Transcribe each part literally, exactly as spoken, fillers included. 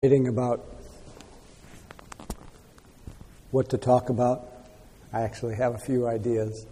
Debating about what to talk about. I actually have a few ideas.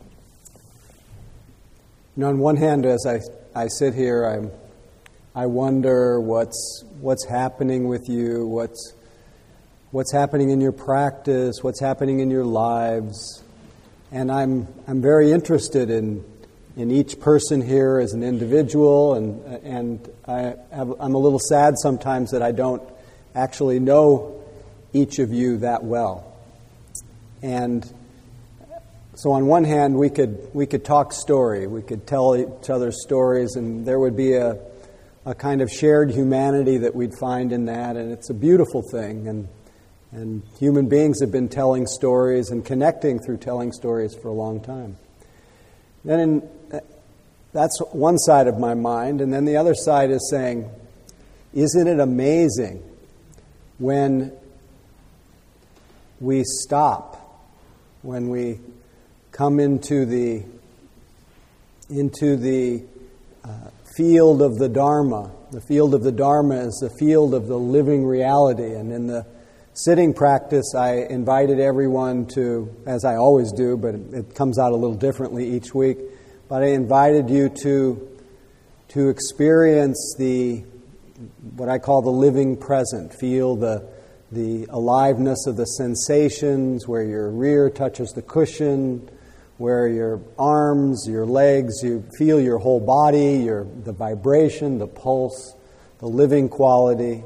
You know, on one hand, as I, I sit here, I'm, I wonder what's what's happening with you, what's what's happening in your practice, what's happening in your lives, and I'm I'm very interested in in each person here as an individual, and and I have, I'm a little sad sometimes that I don't actually know each of you that well. And so on one hand, we could we could talk story, we could tell each other stories, and there would be a a kind of shared humanity that we'd find in that, and it's a beautiful thing. And and human beings have been telling stories and connecting through telling stories for a long time. Then in, that's one side of my mind, and then the other side is saying, isn't it amazing when we stop, when we come into the into the uh, field of the Dharma. The field of the Dharma is the field of the living reality, and in the sitting practice, I invited everyone to, as I always do, but it comes out a little differently each week, but I invited you to to experience the what I call the living present. Feel the the aliveness of the sensations, where your rear touches the cushion, where your arms, your legs, you feel your whole body, your the vibration, the pulse, the living quality.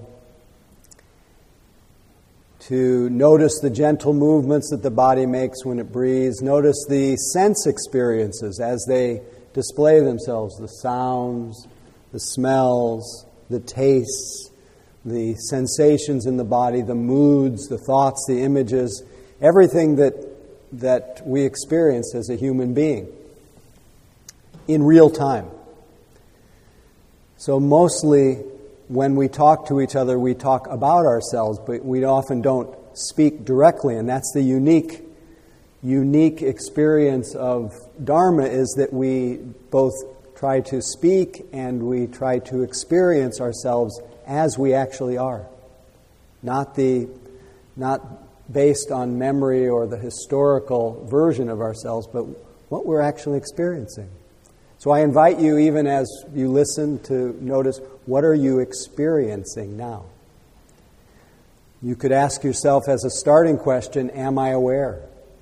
To notice the gentle movements that the body makes when it breathes. Notice the sense experiences as they display themselves, the sounds, the smells, the tastes, the sensations in the body, the moods, the thoughts, the images, everything that that we experience as a human being in real time. So mostly when we talk to each other, we talk about ourselves, but we often don't speak directly, and that's the unique unique experience of Dharma, is that we both try to speak and we try to experience ourselves as we actually are. Not the not based on memory or the historical version of ourselves, but what we're actually experiencing. So I invite you, even as you listen, to notice, what are you experiencing now? You could ask yourself as a starting question, am I aware?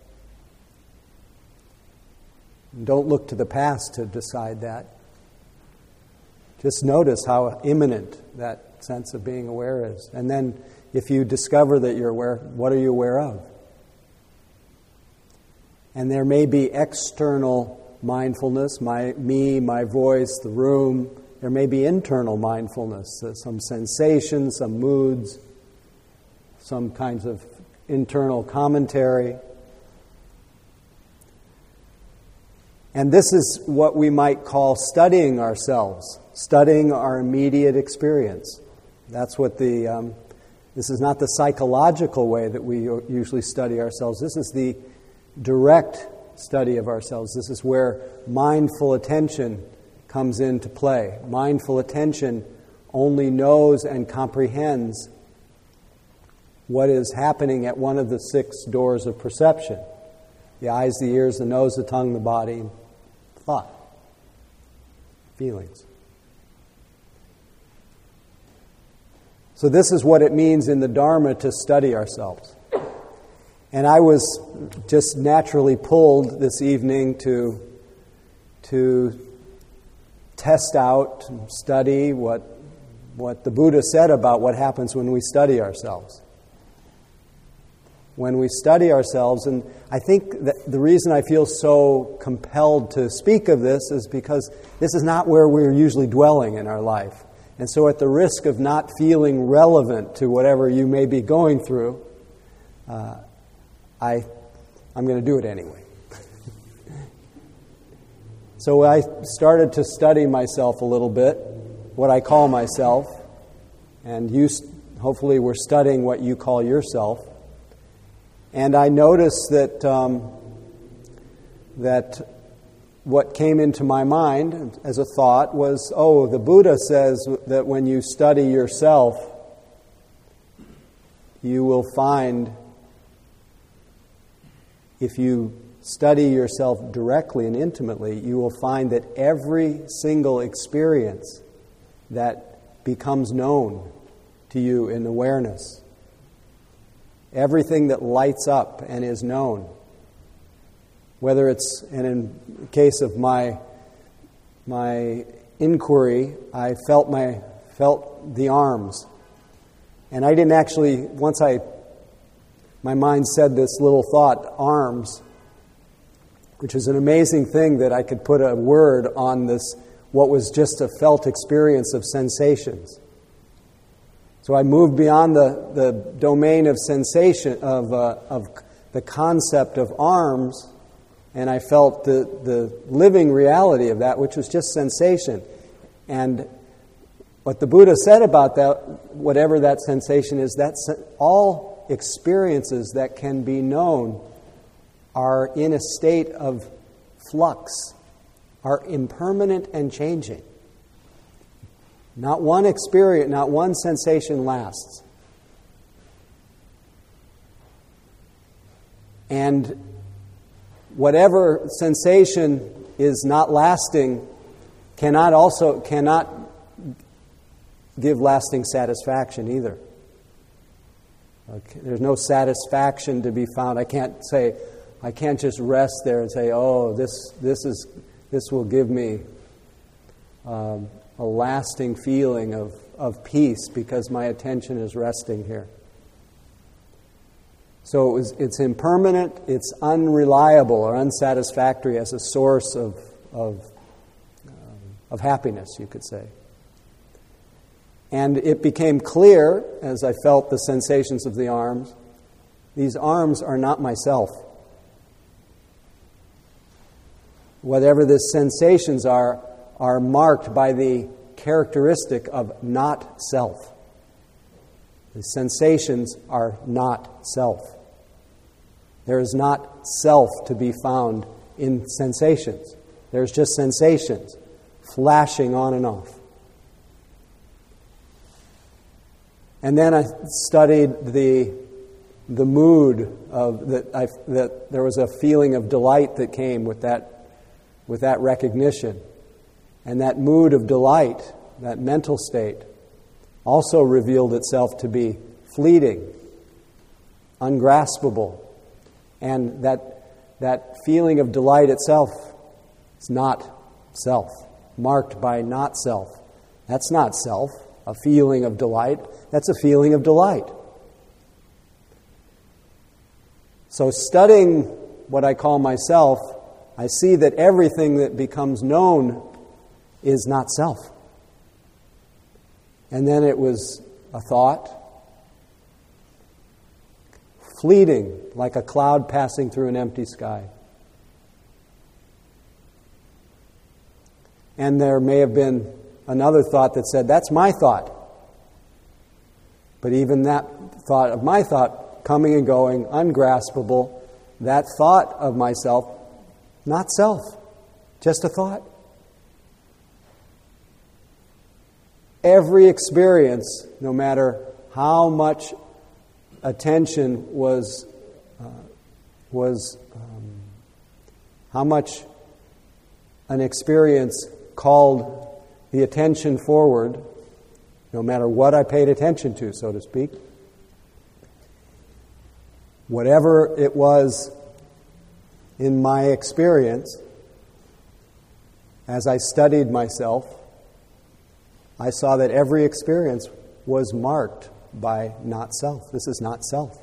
Don't look to the past to decide that. Just notice how imminent that sense of being aware is. And then if you discover that you're aware, what are you aware of? And there may be external mindfulness, my me, my voice, the room. There may be internal mindfulness, uh, some sensations, some moods, some kinds of internal commentary. And this is what we might call studying ourselves, studying our immediate experience. That's what the, um, this is not the psychological way that we usually study ourselves. This is the direct study of ourselves. This is where mindful attention comes into play. Mindful attention only knows and comprehends what is happening at one of the six doors of perception. The eyes, the ears, the nose, the tongue, the body, thought, feelings. So this is what it means in the Dharma to study ourselves. And I was just naturally pulled this evening to to test out and study what what the Buddha said about what happens when we study ourselves. When we study ourselves, and I think that the reason I feel so compelled to speak of this is because this is not where we're usually dwelling in our life. And so at the risk of not feeling relevant to whatever you may be going through, uh, I, I'm going to do it anyway. So I started to study myself a little bit, what I call myself, and you hopefully were studying what you call yourself. And I noticed that um, that what came into my mind as a thought was, oh, the Buddha says that when you study yourself, you will find, if you study yourself directly and intimately, you will find that every single experience that becomes known to you in awareness, everything that lights up and is known, whether it's, and in the case of my my inquiry, I felt my felt the arms, and I didn't actually, once I my mind said this little thought, arms, which is an amazing thing that I could put a word on this, what was just a felt experience of sensations. So I moved beyond the, the domain of sensation, of uh, of the concept of arms, and I felt the, the living reality of that, which was just sensation. And what the Buddha said about that, whatever that sensation is, that's all experiences that can be known are in a state of flux, are impermanent and changing. Not one experience, not one sensation lasts. And whatever sensation is not lasting cannot also cannot give lasting satisfaction either. Okay, there's no satisfaction to be found. I can't say, I can't just rest there and say, "Oh, this this is this will give me um, a lasting feeling of, of peace because my attention is resting here." So it was, it's impermanent, it's unreliable or unsatisfactory as a source of of, um, of happiness, you could say. And it became clear, as I felt the sensations of the arms, these arms are not myself. Whatever the sensations are, are marked by the characteristic of not self. The sensations are not self. There is not self to be found in sensations. There's just sensations flashing on and off. And then I studied the the mood of that. I, that there was a feeling of delight that came with that with that recognition, and that mood of delight, that mental state, also revealed itself to be fleeting, ungraspable, and that that feeling of delight itself is not self, marked by not self. That's not self. A feeling of delight. That's a feeling of delight. So studying what I call myself, I see that everything that becomes known is not self. And then it was a thought, fleeting like a cloud passing through an empty sky. And there may have been another thought that said, that's my thought. But even that thought of my thought, coming and going, ungraspable, that thought of myself, not self, just a thought. Every experience, no matter how much attention was, uh, was um, how much an experience called the attention forward, no matter what I paid attention to, so to speak, whatever it was in my experience, as I studied myself, I saw that every experience was marked by not self. This is not self.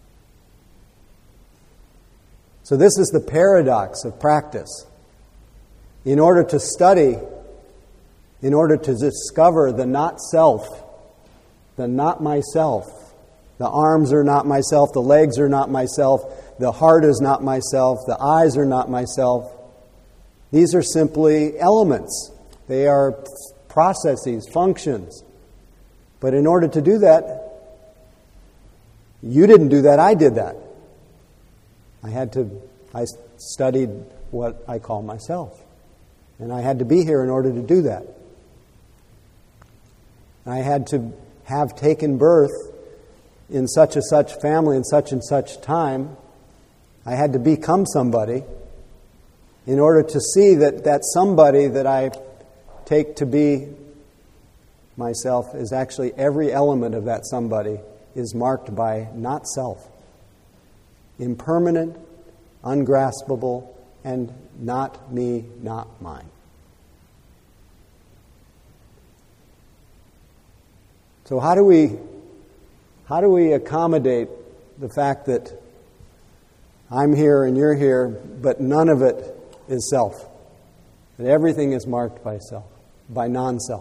So this is the paradox of practice. In order to study, in order to discover the not self, the not myself, the arms are not myself, the legs are not myself, the heart is not myself, the eyes are not myself. These are simply elements. They are processes, functions. But in order to do that, you didn't do that, I did that. I had to, I studied what I call myself. And I had to be here in order to do that. I had to have taken birth in such and such family in such and such time. I had to become somebody in order to see that that somebody that I take to be myself is actually every element of that somebody is marked by not self. Impermanent, ungraspable, and not me, not mine. So how do we how do we accommodate the fact that I'm here and you're here, but none of it is self? That everything is marked by self, by non-self.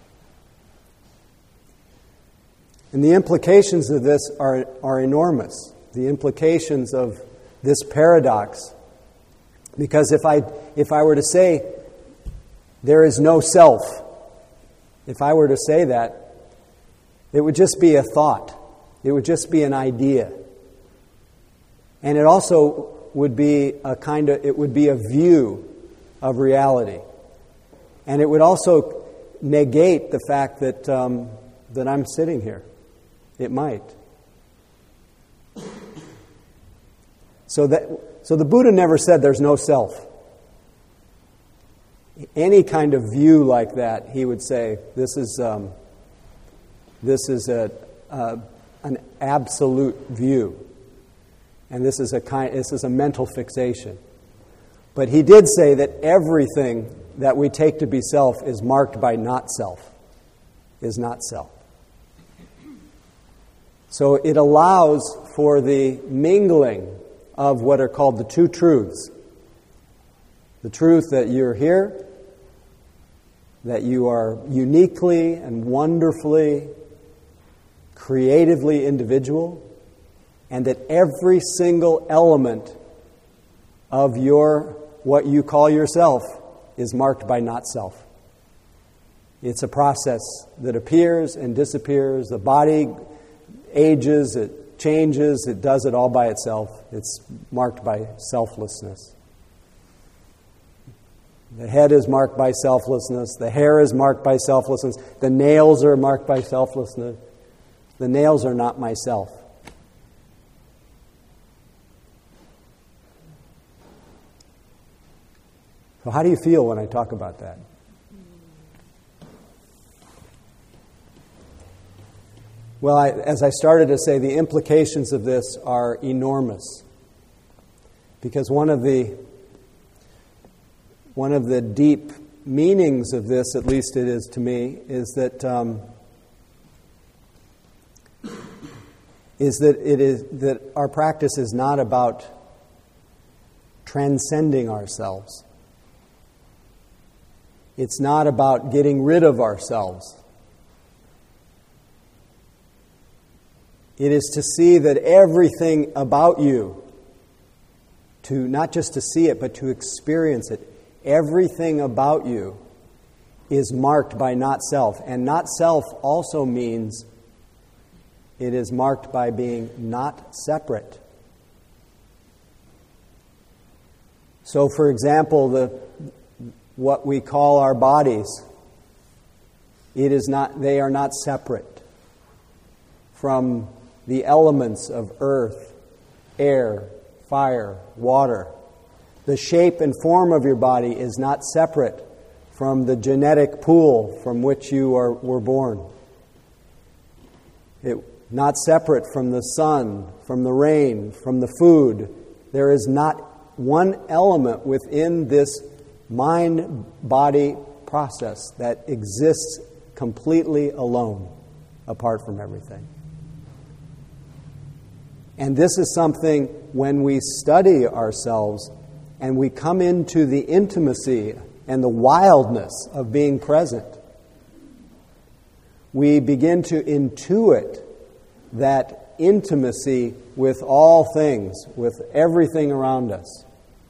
And the implications of this are, are enormous. The implications of this paradox. Because if I if I were to say there is no self, if I were to say that, it would just be a thought. It would just be an idea. And it also would be a kind of it would be a view of reality. And it would also negate the fact that um, that I'm sitting here. It might. So that so the Buddha never said there's no self. Any kind of view like that, he would say, this is um, this is a uh, an absolute view, and this is a kind this is a mental fixation. But he did say that everything that we take to be self is marked by not self, is not self. So it allows for the mingling of what are called the two truths. The truth that you're here, that you are uniquely and wonderfully, creatively individual, and that every single element of your, what you call yourself, is marked by not self. It's a process that appears and disappears. The body ages, it changes, it does it all by itself. It's marked by selflessness. The head is marked by selflessness. The hair is marked by selflessness. The nails are marked by selflessness. The nails are not myself. So how do you feel when I talk about that? Well, I, as I started to say, the implications of this are enormous. Because one of the one of the deep meanings of this, at least it is to me, is that um, is that it is that our practice is not about transcending ourselves. It's not about getting rid of ourselves. It is to see that everything about you, to not just to see it, but to experience it, everything about you is marked by not self. And not self also means it is marked by being not separate. So, for example, the what we call our bodies, it is not; they are not separate from the elements of earth, air, fire, water. The shape and form of your body is not separate from the genetic pool from which you are, were born. It not separate from the sun, from the rain, from the food. There is not one element within this mind-body process that exists completely alone, apart from everything. And this is something, when we study ourselves and we come into the intimacy and the wildness of being present, we begin to intuit that intimacy with all things, with everything around us.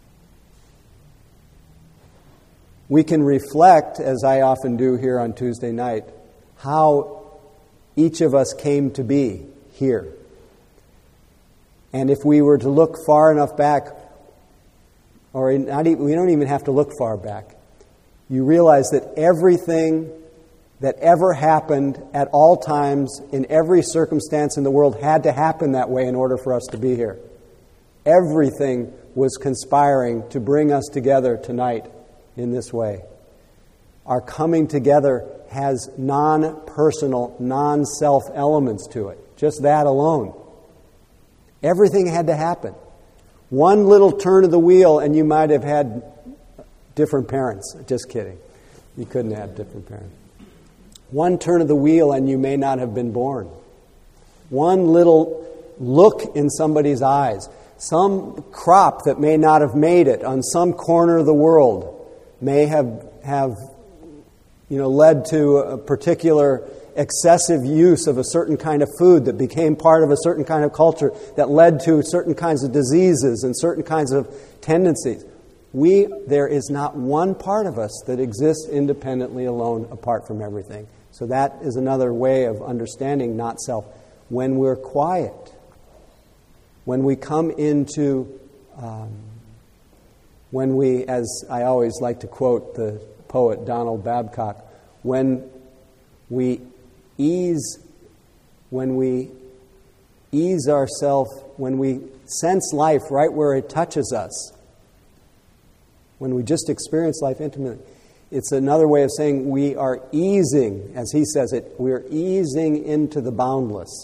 We can reflect, as I often do here on Tuesday night, how each of us came to be here. And if we were to look far enough back, or not even, we don't even have to look far back, you realize that everything that ever happened at all times in every circumstance in the world had to happen that way in order for us to be here. Everything was conspiring to bring us together tonight in this way. Our coming together has non-personal, non-self elements to it. Just that alone. Everything had to happen. One little turn of the wheel and you might have had different parents. Just kidding. You couldn't have different parents. One turn of the wheel and you may not have been born. One little look in somebody's eyes. Some crop that may not have made it on some corner of the world may have, have you know, led to a particular excessive use of a certain kind of food that became part of a certain kind of culture that led to certain kinds of diseases and certain kinds of tendencies. We, there is not one part of us that exists independently alone apart from everything. So that is another way of understanding not self. When we're quiet, when we come into, um, when we, as I always like to quote the poet Donald Babcock, when we ease, when we ease ourselves, when we sense life right where it touches us, when we just experience life intimately, it's another way of saying we are easing, as he says it, we're easing into the boundless,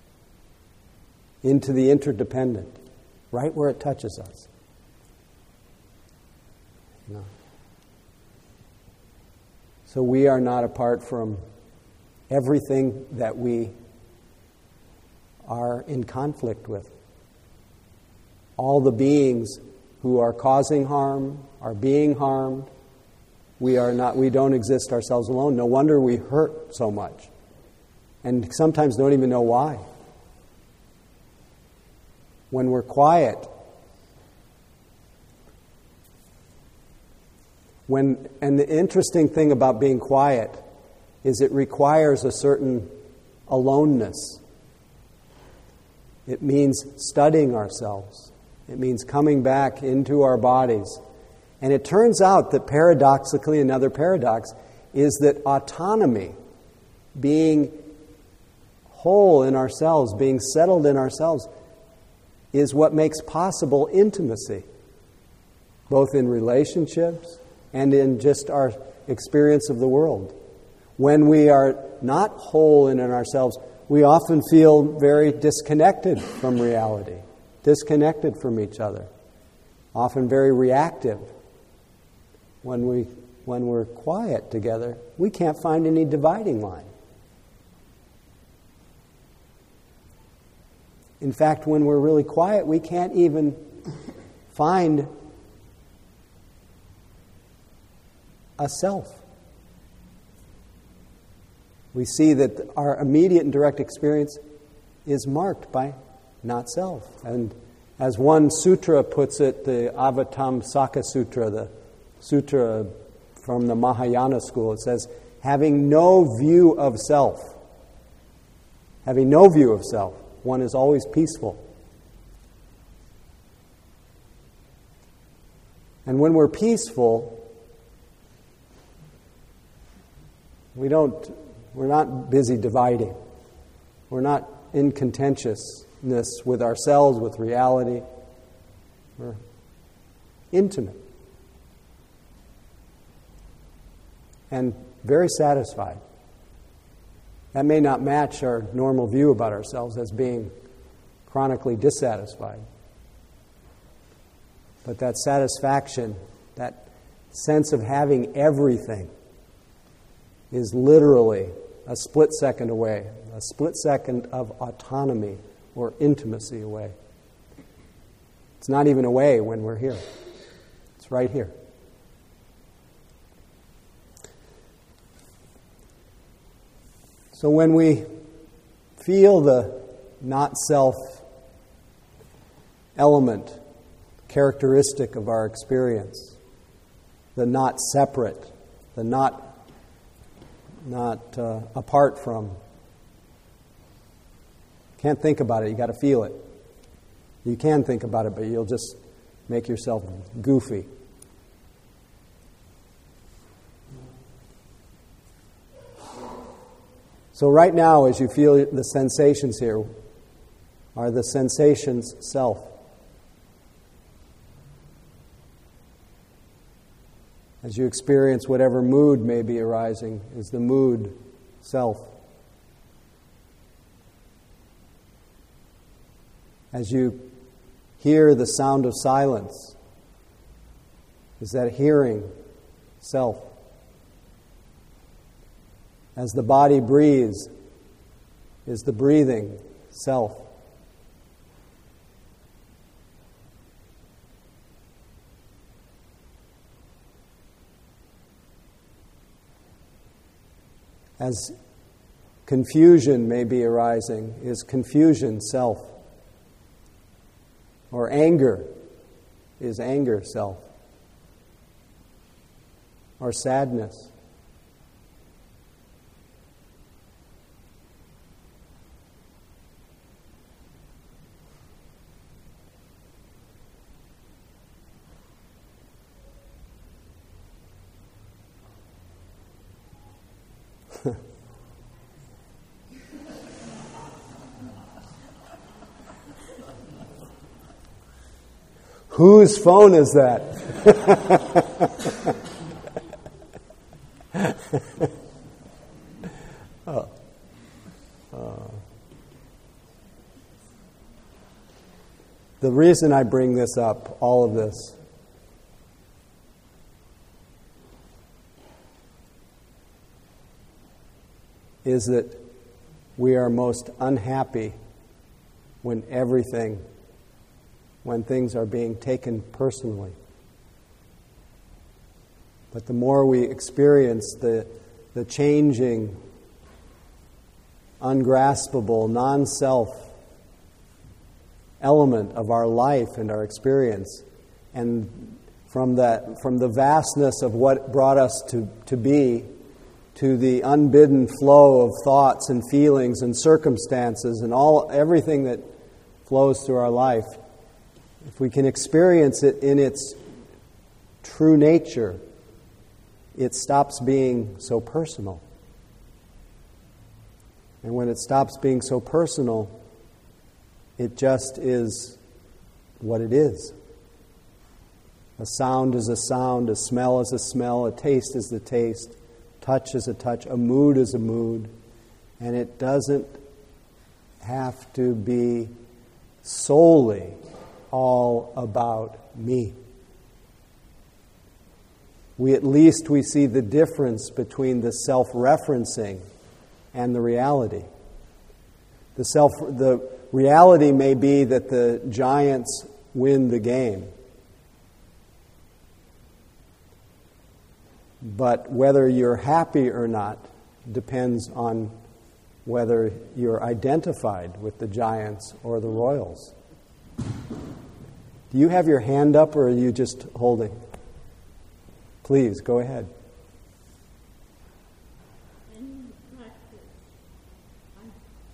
into the interdependent, right where it touches us. No. So we are not apart from everything that we are in conflict with. All the beings who are causing harm, are being harmed, we are not, we don't exist ourselves alone. No wonder we hurt so much. And sometimes don't even know why. When we're quiet, when and the interesting thing about being quiet is it requires a certain aloneness. It means studying ourselves. It means coming back into our bodies. And it turns out that paradoxically, another paradox, is that autonomy, being whole in ourselves, being settled in ourselves, is what makes possible intimacy, both in relationships and in just our experience of the world. When we are not whole in ourselves, we often feel very disconnected from reality, disconnected from each other, often very reactive. When we, when we're quiet together, we can't find any dividing line. In fact, when we're really quiet, we can't even find a self. We see that our immediate and direct experience is marked by not self. And as one sutra puts it, the Avatamsaka Sutra, the sutra from the Mahayana school, it says, having no view of self, having no view of self, one is always peaceful. And when we're peaceful, we don't, we're not busy dividing. We're not in contentiousness with ourselves, with reality. We're intimate. And very satisfied. That may not match our normal view about ourselves as being chronically dissatisfied. But that satisfaction, that sense of having everything, is literally a split second away, a split second of autonomy or intimacy away. It's not even away when we're here. It's right here. So when we feel the not-self element, characteristic of our experience, the not separate, the not, not uh, apart from, can't think about it, you got to feel it. You can think about it, but you'll just make yourself goofy. So right now, as you feel the sensations here, are the sensations self? As you experience whatever mood may be arising, is the mood self? As you hear the sound of silence, is that hearing self? As the body breathes, is the breathing self? As confusion may be arising, is confusion self? Or anger, is anger self? Or sadness? Whose phone is that? oh. uh. The reason I bring this up, all of this, is that we are most unhappy when everything, when things are being taken personally. But the more we experience the, the changing, ungraspable, non-self element of our life and our experience, and from that, from the vastness of what brought us to, to be, to the unbidden flow of thoughts and feelings and circumstances and all everything that flows through our life, if we can experience it in its true nature, it stops being so personal. And when it stops being so personal, it just is what it is. A sound is a sound, a smell is a smell, a taste is the taste, touch is a touch, a mood is a mood, and it doesn't have to be solely all about me. We at least we see the difference between the self-referencing and the reality. The self, the reality may be that the Giants win the game. But whether you're happy or not depends on whether you're identified with the Giants or the Royals. Do you have your hand up, or are you just holding? Please, go ahead. In practice, I,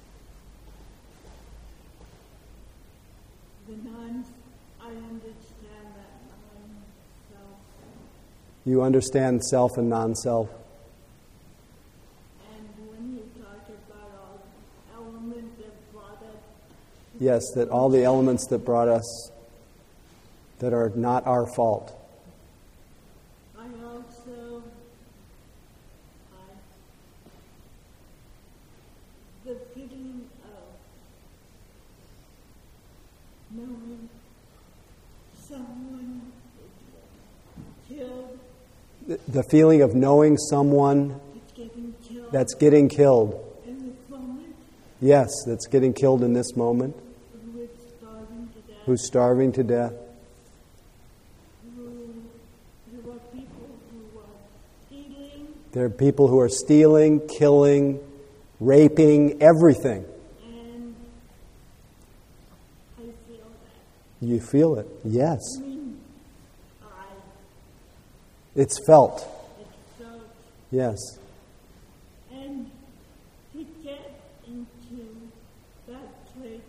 the non, I understand that non-self. You understand self and non-self. And when you talk about all the elements that brought us. Yes, that all the elements that brought us that are not our fault. I also, I, the feeling of knowing someone is killed, The, the feeling of knowing someone is getting killed that's getting killed. in this moment, Yes, that's getting killed in this moment. who is starving to death, Who's starving to death. who, there are people who are stealing, There are people who are stealing, killing, raping, everything. and I feel that. You feel it. Yes. I mean, I, It's felt. it's felt. Yes. And to get into that place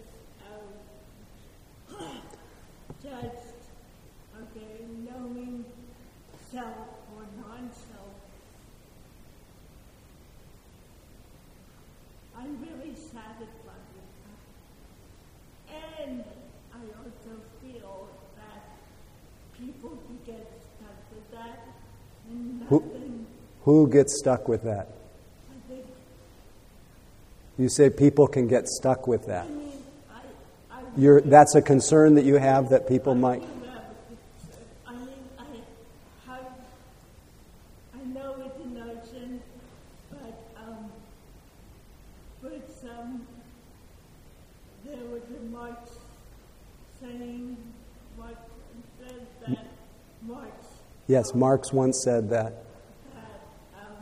of just, okay, knowing self or non-self, get stuck with that and Who, nothing. who gets stuck with that? I think, You say people can get stuck with that. I mean, I, I, You're, that's a concern that you have that people might. I mean, I have, I know it's a notion, but, um, but, um, there was a Marx saying, Marx said that, Marx, Yes, Marx once said that. that, um,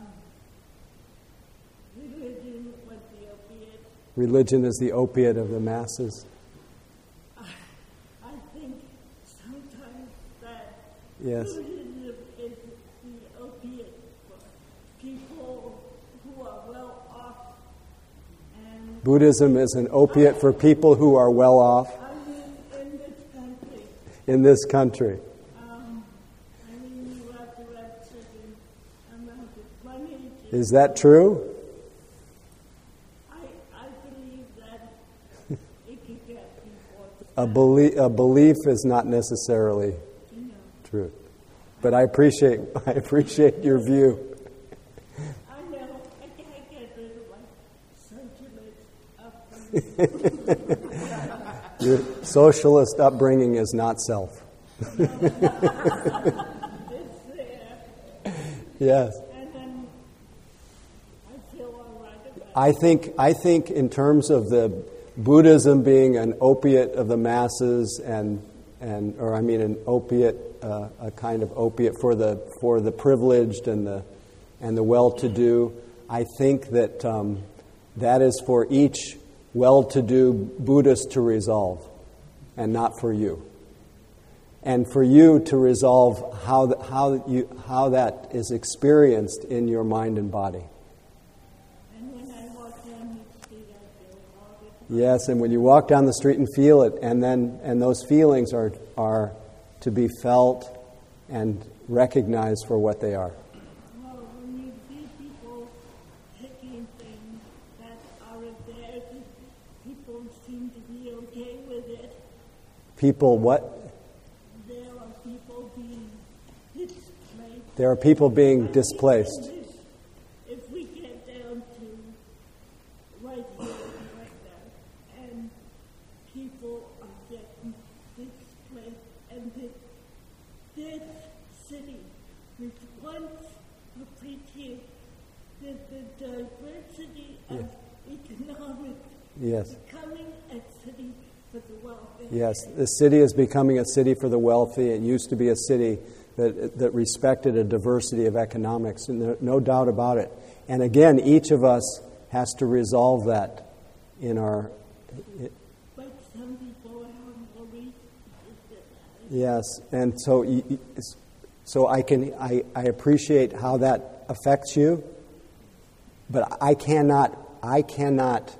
religion was the opiate. Religion is the opiate of the masses. I, I think sometimes that Yes. Buddhism is the opiate for people who are well off, and Buddhism is an opiate for people who are well off I mean in this country, in this country. um, I mean you have to have certain amount of money to, Is that true? I, I believe that it could get people, A, belie- a belief is not necessarily you know, true. But I appreciate I appreciate your view. I know, I can't get rid of my socialist upbringing. Your socialist upbringing is not self. It's there. Yes. And then I feel all right about it. I think I think in terms of the Buddhism being an opiate of the masses and and or I mean an opiate uh, a kind of opiate for the for the privileged and the and the well-to-do. I think that um, that is for each well-to-do Buddhist to resolve, and not for you. And for you to resolve how the, how you how that is experienced in your mind and body. And when I walk down the street, I feel all the time. Yes, and when you walk down the street and feel it, and then and those feelings are are to be felt and recognized for what they are. Well, when you see people picking things that aren't there, people seem to be okay with it. People, what? There are people being displaced. There are people being displaced. If we get down to right here and right now, and people are getting displaced, and this, this city, which once appreciated the, the diversity of economics, Yes. becoming a city for the wealthy. Yes, the city is becoming a city for the wealthy. It used to be a city that that respected a diversity of economics, and there, no doubt about it. And again, each of us has to resolve that in our. But some people have more resources. Yes, and so y- y- so I can I, I appreciate how that affects you, but I cannot I cannot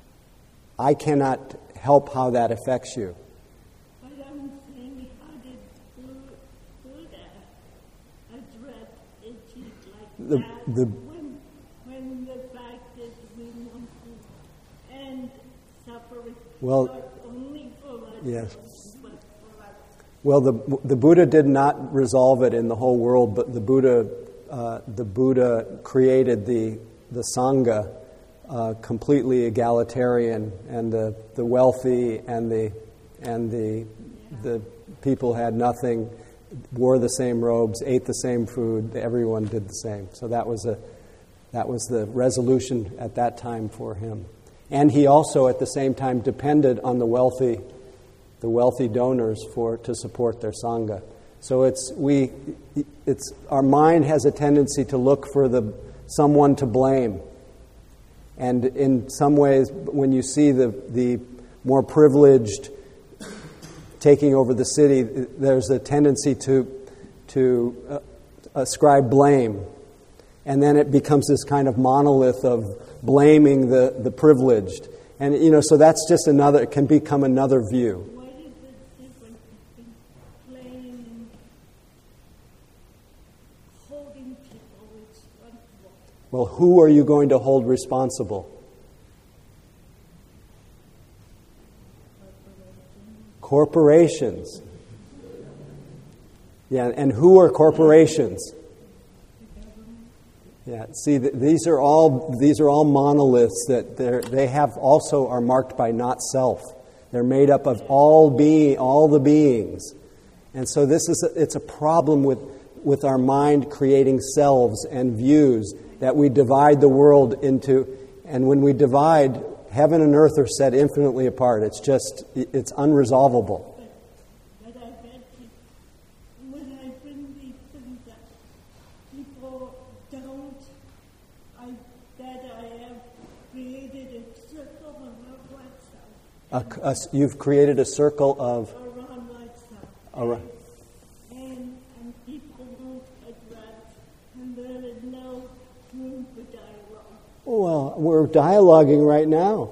I cannot help how that affects you. But I'm saying, how did Bu- Buddha address issues like The- that the- when, when the fact that we want to end suffering Well, not only for us, yes. but for us? Well, the the Buddha did not resolve it in the whole world, but the Buddha uh, the Buddha created the the Sangha, uh, completely egalitarian, and the, the wealthy and the and the the people had nothing, wore the same robes, ate the same food. Everyone did the same. So that was a that was the resolution at that time for him. And he also, at the same time, depended on the wealthy. the wealthy donors for to support their sangha. So it's we it's our mind has a tendency to look for the someone to blame. And in some ways, when you see the the more privileged taking over the city, there's a tendency to to uh, ascribe blame. And then it becomes this kind of monolith of blaming the, the privileged. And you know, so that's just another, it can become another view. What is the difference between blaming and holding people responsible? Well, who are you going to hold responsible? Corporations. Yeah, and who are corporations? Yeah, see, th- these are all these are all monoliths that they have also are marked by not self. They're made up of all being, all the beings, and so this is a, it's a problem with with our mind creating selves and views that we divide the world into, and when we divide, heaven and earth are set infinitely apart. It's just it's unresolvable. But, but I bet you, when I bring these things up, people don't. I bet I have created a circle around myself. A, a, you've created a circle of around myself. Around. And and people won't address, and there is no room for dialogue. Well, we're dialoguing right now.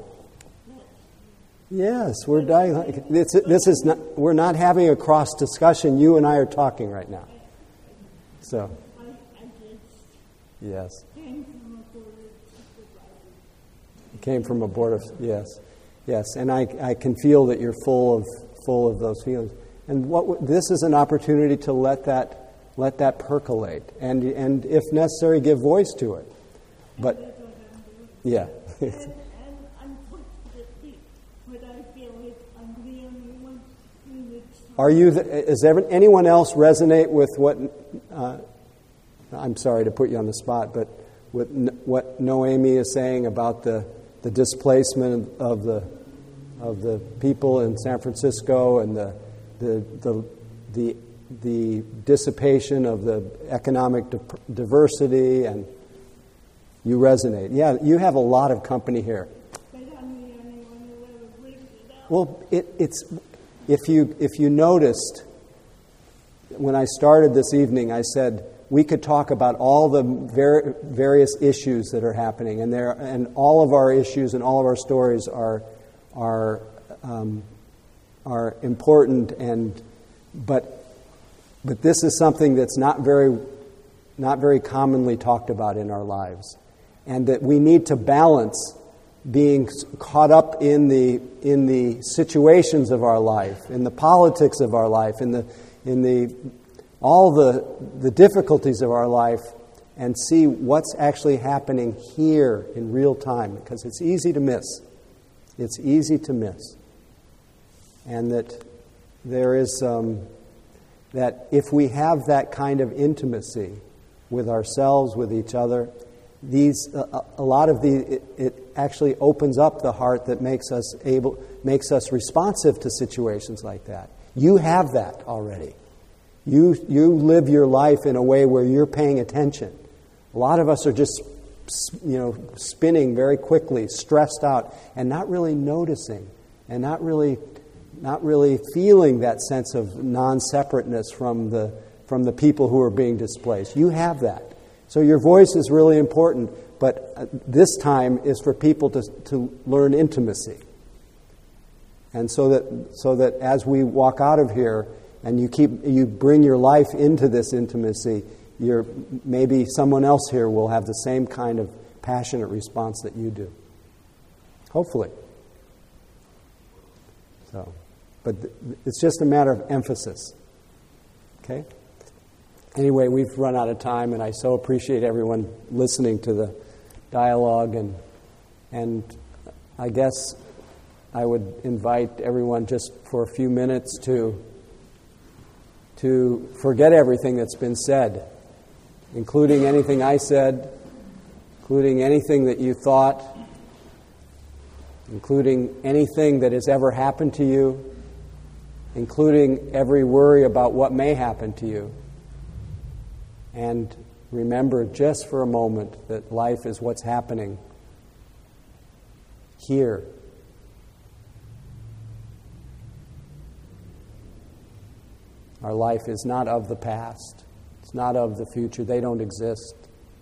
Yes, we're dialoguing. This, this is not. We're not having a cross discussion. You and I are talking right now. So. I, I just Yes. came from a board of supervisors. It came from a board of yes, yes, and I I can feel that you're full of full of those feelings. And what this is an opportunity to let that let that percolate, and and if necessary, give voice to it. But yeah. And, and unfortunately, what I feel is I'm the only one who would. Are you? The, is ever, anyone else resonate with what? Uh, I'm sorry to put you on the spot, but with what Noemi is saying about the the displacement of the of the people in San Francisco and the the the the, the dissipation of the economic di- diversity, and you resonate. Yeah, you have a lot of company here. But I'm the only one who ever brings it up. Well, it, it's if you if you noticed when I started this evening, I said we could talk about all the ver- various issues that are happening, and there and all of our issues and all of our stories are are um, are important, and but but this is something that's not very not very commonly talked about in our lives, and that we need to balance being caught up in the in the situations of our life, in the politics of our life, in the in the all the the difficulties of our life, and see what's actually happening here in real time, because it's easy to miss. It's easy to miss. And that there is um, that if we have that kind of intimacy with ourselves, with each other, these uh, a lot of the it, it actually opens up the heart that makes us able makes us responsive to situations like that. You have that already. You you live your life in a way where you're paying attention. A lot of us are just you know spinning very quickly, stressed out, and not really noticing, and not really not really feeling that sense of non-separateness from the from the people who are being displaced. You have that. So your voice is really important, but this time is for people to to learn intimacy. And so that so that as we walk out of here and you keep you bring your life into this intimacy, you're, maybe someone else here will have the same kind of passionate response that you do. Hopefully. So, but it's just a matter of emphasis. Okay? Anyway, we've run out of time, and I so appreciate everyone listening to the dialogue, and and I guess I would invite everyone just for a few minutes to to forget everything that's been said, including anything I said, including anything that you thought, including anything that has ever happened to you, including every worry about what may happen to you. And remember just for a moment that life is what's happening here. Our life is not of the past. It's not of the future. They don't exist.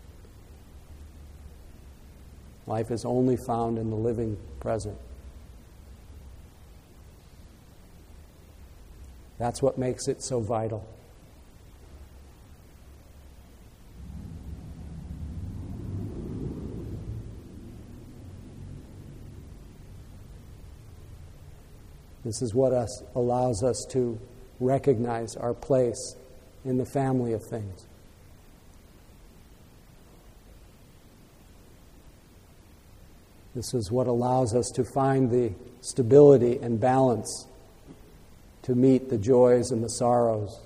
Life is only found in the living present. That's what makes it so vital. This is what us allows us to recognize our place in the family of things. This is what allows us to find the stability and balance to meet the joys and the sorrows.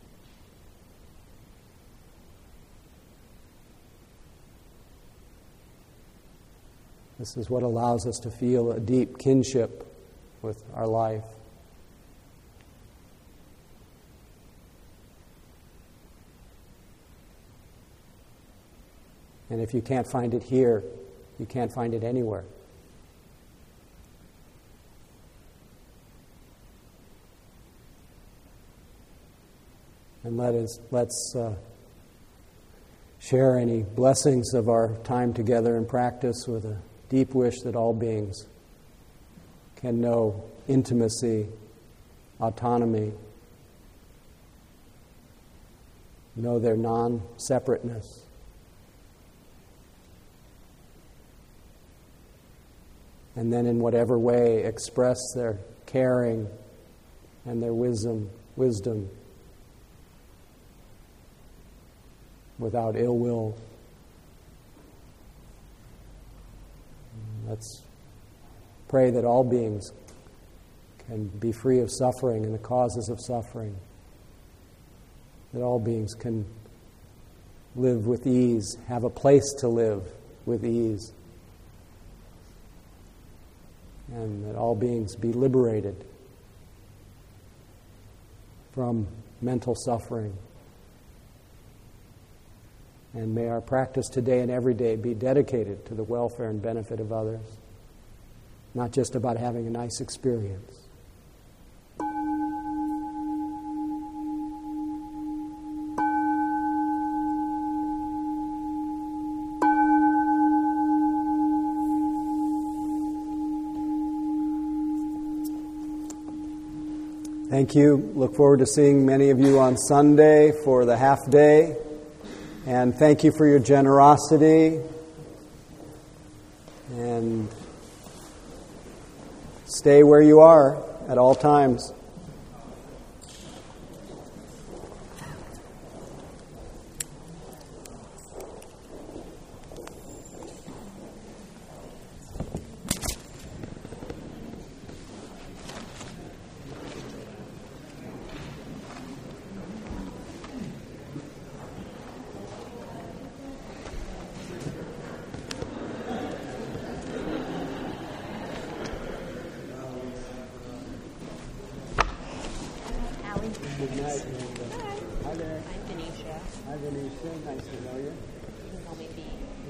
This is what allows us to feel a deep kinship with our life. And if you can't find it here, you can't find it anywhere. And let us, let's uh, share any blessings of our time together in practice with a deep wish that all beings can know intimacy, autonomy, know their non-separateness. And then in whatever way express their caring and their wisdom, wisdom without ill will. Let's pray that all beings can be free of suffering and the causes of suffering. That all beings can live with ease, have a place to live with ease. And that all beings be liberated from mental suffering. And may our practice today and every day be dedicated to the welfare and benefit of others, not just about having a nice experience. Thank you. Look forward to seeing many of you on Sunday for the half day. And thank you for your generosity. And stay where you are at all times. Good night, Linda. Hi there. I'm Venetia. Hi, Venetia. Nice to know you. You can call me B.